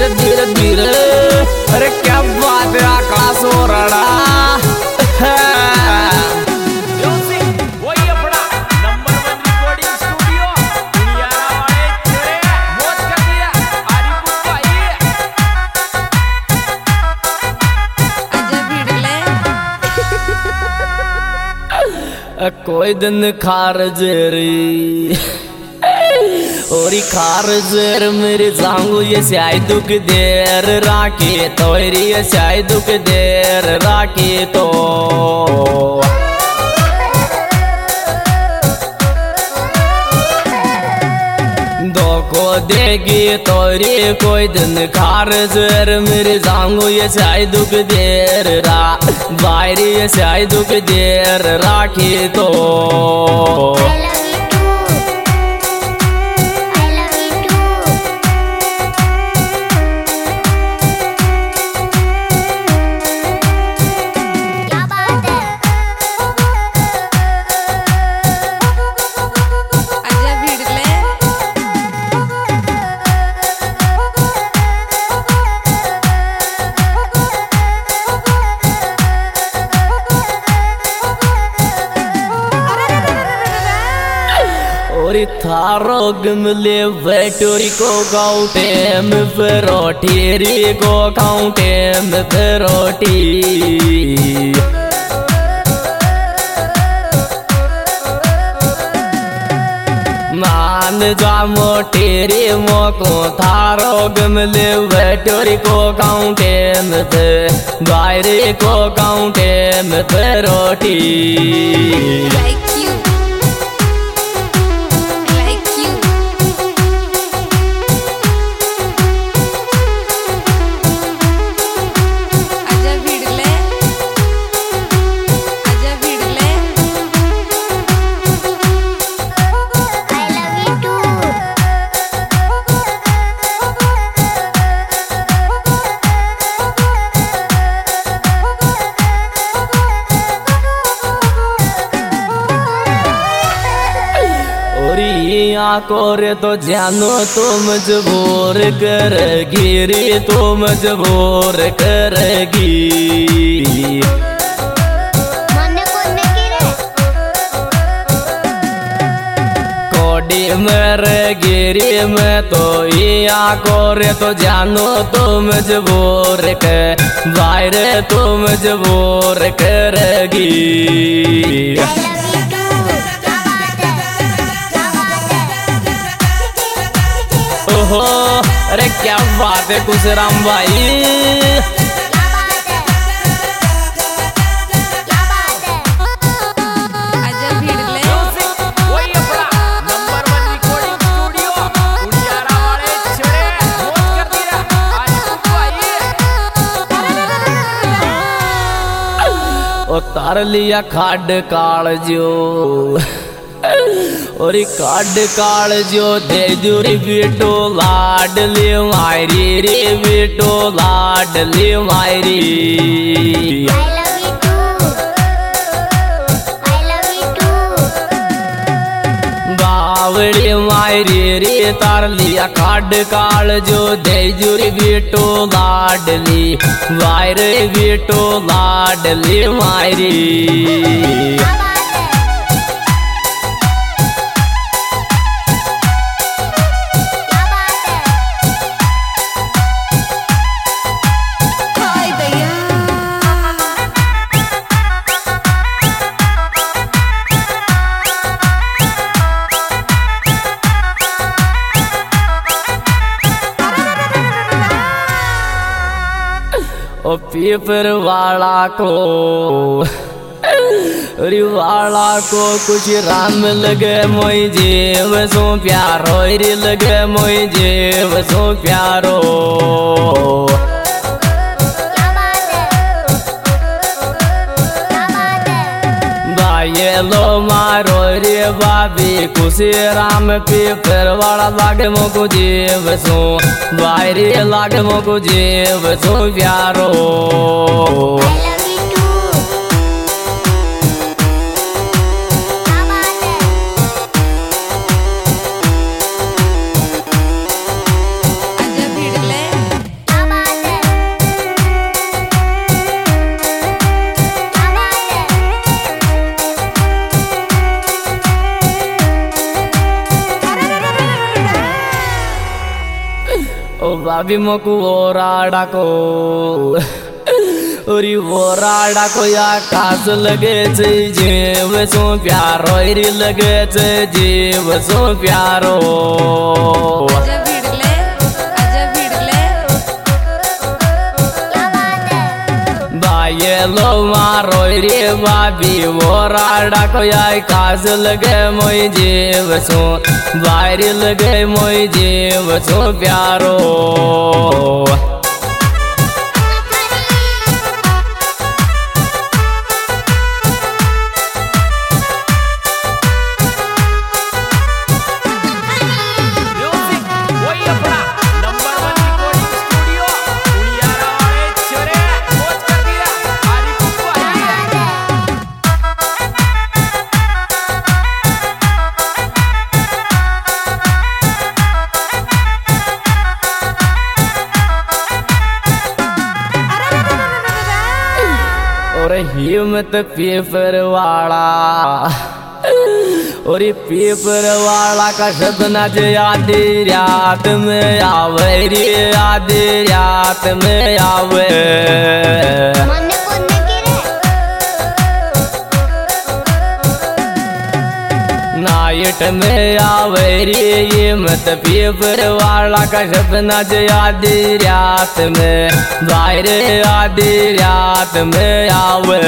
धीरे धीरे धीरे। अरे क्या बात है आकाश हो रहा। कोई दिन खारज री और खारजर मेरे जांगू ये शायद दुख देर राखे तोरी ये शायद दुख देर राखे तो धोखो देगी तोरी कोई दिन खारजर मेरे जांगू ये शायद दुख देर रा बाहरी ये शायद दुख देर राखे तो थारो गमले बैटोरी को काउंटे में परोठी री को काउंटे में परोठी मान जा मोटी री मोको थारो गमले बैटोरी को काउंटे में बाहरी को काउंटे में परोठी कोरे तो जानो तो मजबूर करेगी रे तो मजबूर करेगी कोडी मेरे गिरी में तो या कोरे तो जानो तो मजबूर के बाहर तो मजबूर करेगी ओहो। अरे क्या बात है कुशराम भाई। उतार लिया खाड काल जो और काड काल जो दे दूरी बेटो लाडली मायरी रे बेटो लाडली मायरी बावड़ी मायरी रे तार लिया खाड काल जो दे दूरी बेटो लाडली वायरे बेटो लाडली मायरी ओ पेपर वाला को अरे वाला को कुछ राम लगे मोई जेव सो प्यारो रे लगे मोई जेव सो प्यारो भाई लो मारो रे बाबी कुछ राम पेपर वाला लागे मोको जेव सो भाई रे लागे मोको जेव सो प्यारो भाभी मोकू वो राडा को ओरी वो राडा को या काज लगे छे जीव सो प्यारो री लगे छे जीव सो प्यारो ये लो मारो रे भाभी वो राडा को या काज लगे मोई जीव सो बाहर लगे मोई जीव सो प्यारो हिम्मत पेपर वाला और पेपर वाला का सपना जे आधी रात में आवे रे आधी रात में आवे नाइट में आवे रे ये मत पेपर वाला का सपना जे आधी रात में बाहर आधी रात में आवे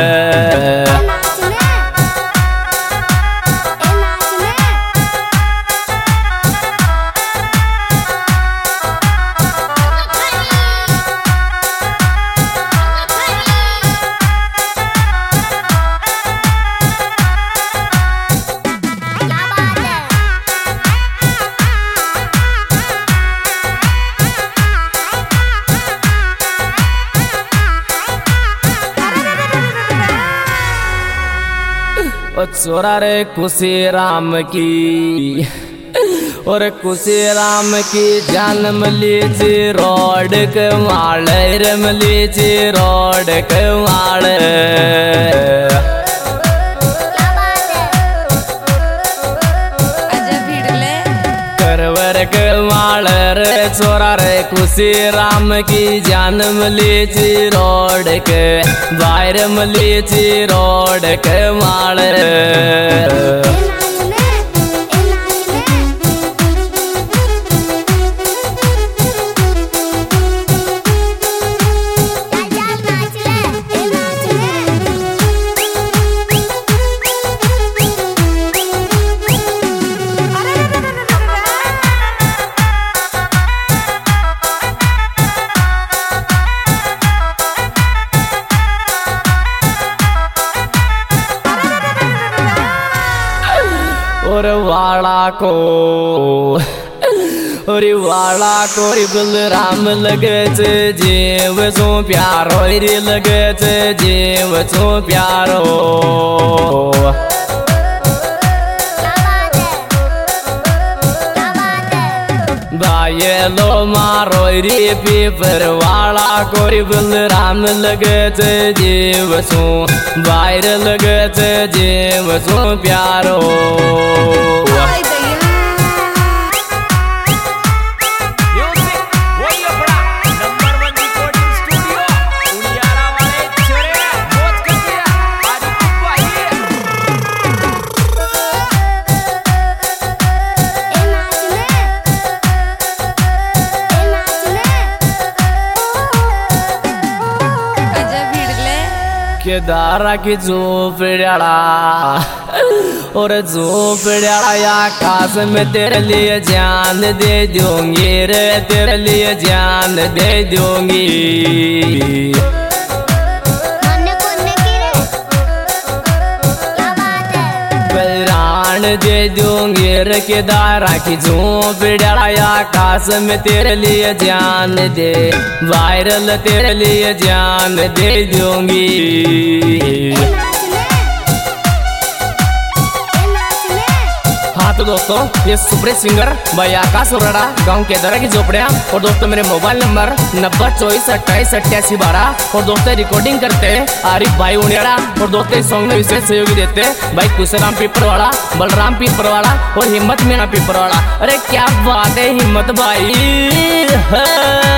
छोरा रे खुशी राम की और खुशी राम की जन्म लीजिए रोड के माले रम लीजिए रोड के माले करवर के माले रे छोरा रे खुशी राम की जन्म लीजिए रोड के बाहर लीजिए रोड के माले और वाला को और वाला को बलराम लगे छे जीव सो प्यारो रे लगे छे जीव सो प्यारो भाई लो मारो रे पेपर वाला को बलराम लगे छे जीव सो बाहर लगे छे जीव सो प्यारो केदारा की झोपड़ियाड़ा और झोपड़ियाड़ा आकाश में तेरे लिए जान दे दूंगी रे तेरे लिए जान दे दूंगी प्राण दे दूंगी रे केदारा की झोपड़ियाड़ा आकाश में तेरे लिए जान दे वायरल तेरे लिए जान दे दूंगी तो दोस्तों ये सुपर सिंगर भाई आकाश उराड़ा गांव के दरा की झोपड़िया। और दोस्तों मेरे मोबाइल नंबर 9024288812। और दोस्तों रिकॉर्डिंग करते हैं आरिफ भाई उनियारा। और दोस्तों इस सॉन्ग में विशेष सहयोगी देते हैं भाई कुशराम पीपरवाड़ा, बलराम पीपरवाड़ा और हिम्मत मीना पीपरवाड़ा। अरे क्या बात है हिम्मत भाई।